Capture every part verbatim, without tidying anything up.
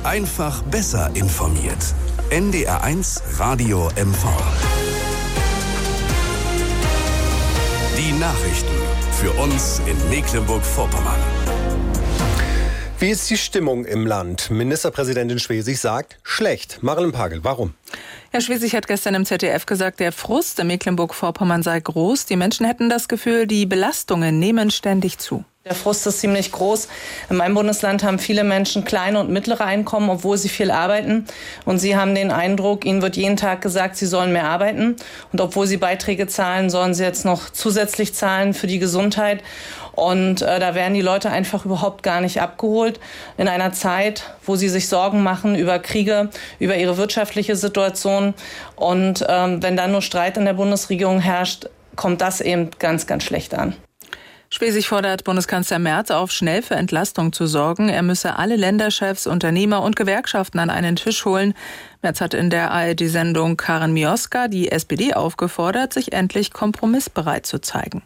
Einfach besser informiert. N D R eins Radio M V. Die Nachrichten für uns in Mecklenburg-Vorpommern. Wie ist die Stimmung im Land? Ministerpräsidentin Schwesig sagt, schlecht. Marilyn Pagel, warum? Herr Schwesig hat gestern im Z D F gesagt, der Frust in Mecklenburg-Vorpommern sei groß. Die Menschen hätten das Gefühl, die Belastungen nehmen ständig zu. Der Frust ist ziemlich groß. In meinem Bundesland haben viele Menschen kleine und mittlere Einkommen, obwohl sie viel arbeiten. Und sie haben den Eindruck, ihnen wird jeden Tag gesagt, sie sollen mehr arbeiten. Und obwohl sie Beiträge zahlen, sollen sie jetzt noch zusätzlich zahlen für die Gesundheit. Und äh, da werden die Leute einfach überhaupt gar nicht abgeholt. In einer Zeit, wo sie sich Sorgen machen über Kriege, über ihre wirtschaftliche Situation. Und ähm, wenn dann nur Streit in der Bundesregierung herrscht, kommt das eben ganz, ganz schlecht an. Schwesig fordert Bundeskanzler Merz auf, schnell für Entlastung zu sorgen. Er müsse alle Länderchefs, Unternehmer und Gewerkschaften an einen Tisch holen. Merz hat in der A R D-Sendung Karin Mioska die S P D aufgefordert, sich endlich kompromissbereit zu zeigen.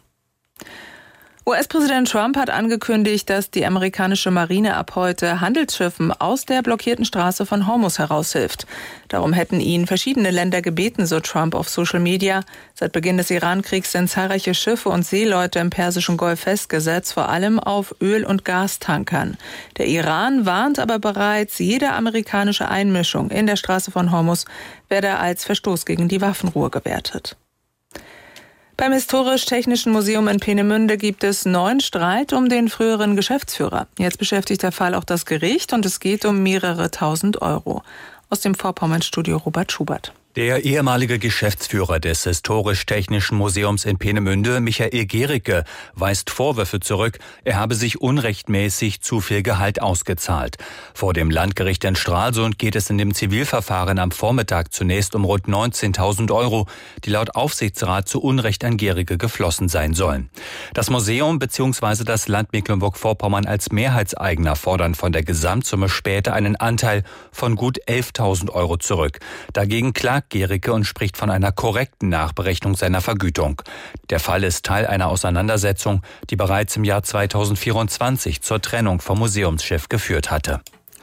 U S-Präsident Trump hat angekündigt, dass die amerikanische Marine ab heute Handelsschiffen aus der blockierten Straße von Hormuz heraushilft. Darum hätten ihn verschiedene Länder gebeten, so Trump auf Social Media. Seit Beginn des Iran-Kriegs sind zahlreiche Schiffe und Seeleute im Persischen Golf festgesetzt, vor allem auf Öl- und Gastankern. Der Iran warnt aber bereits, jede amerikanische Einmischung in der Straße von Hormuz werde als Verstoß gegen die Waffenruhe gewertet. Beim Historisch-Technischen Museum in Peenemünde gibt es neuen Streit um den früheren Geschäftsführer. Jetzt beschäftigt der Fall auch das Gericht und es geht um mehrere tausend Euro. Aus dem Vorpommern-Studio Robert Schubert. Der ehemalige Geschäftsführer des Historisch-Technischen Museums in Peenemünde, Michael Gericke, weist Vorwürfe zurück, er habe sich unrechtmäßig zu viel Gehalt ausgezahlt. Vor dem Landgericht in Stralsund geht es in dem Zivilverfahren am Vormittag zunächst um rund neunzehntausend Euro, die laut Aufsichtsrat zu Unrecht an Gericke geflossen sein sollen. Das Museum bzw. das Land Mecklenburg-Vorpommern als Mehrheitseigner fordern von der Gesamtsumme später einen Anteil von gut elftausend Euro zurück. Dagegen klagt Gericke und spricht von einer korrekten Nachberechnung seiner Vergütung. Der Fall ist Teil einer Auseinandersetzung, die bereits im Jahr zweitausendvierundzwanzig zur Trennung vom Museumsschiff geführt hatte.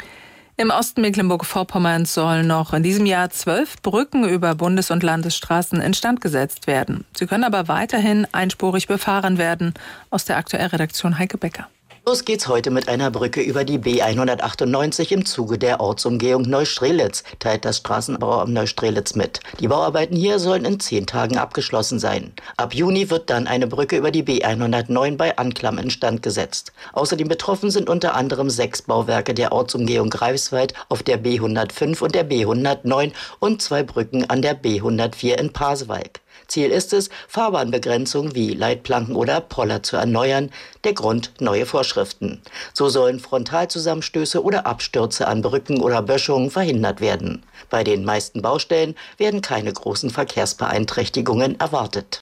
Im Osten Mecklenburg-Vorpommerns sollen noch in diesem Jahr zwölf Brücken über Bundes- und Landesstraßen instand gesetzt werden. Sie können aber weiterhin einspurig befahren werden. Aus der Aktuellredaktion Heike Becker. Los geht's heute mit einer Brücke über die B hundertachtundneunzig im Zuge der Ortsumgehung Neustrelitz, teilt das Straßenbauamt Neustrelitz mit. Die Bauarbeiten hier sollen in zehn Tagen abgeschlossen sein. Ab Juni wird dann eine Brücke über die B hundertneun bei Anklam instand gesetzt. Außerdem betroffen sind unter anderem sechs Bauwerke der Ortsumgehung Greifswald auf der B hundertfünf und der B hundertneun und zwei Brücken an der B hundertvier in Pasewalk. Ziel ist es, Fahrbahnbegrenzungen wie Leitplanken oder Poller zu erneuern. Der Grund: neue Vorschriften. So sollen Frontalzusammenstöße oder Abstürze an Brücken oder Böschungen verhindert werden. Bei den meisten Baustellen werden keine großen Verkehrsbeeinträchtigungen erwartet.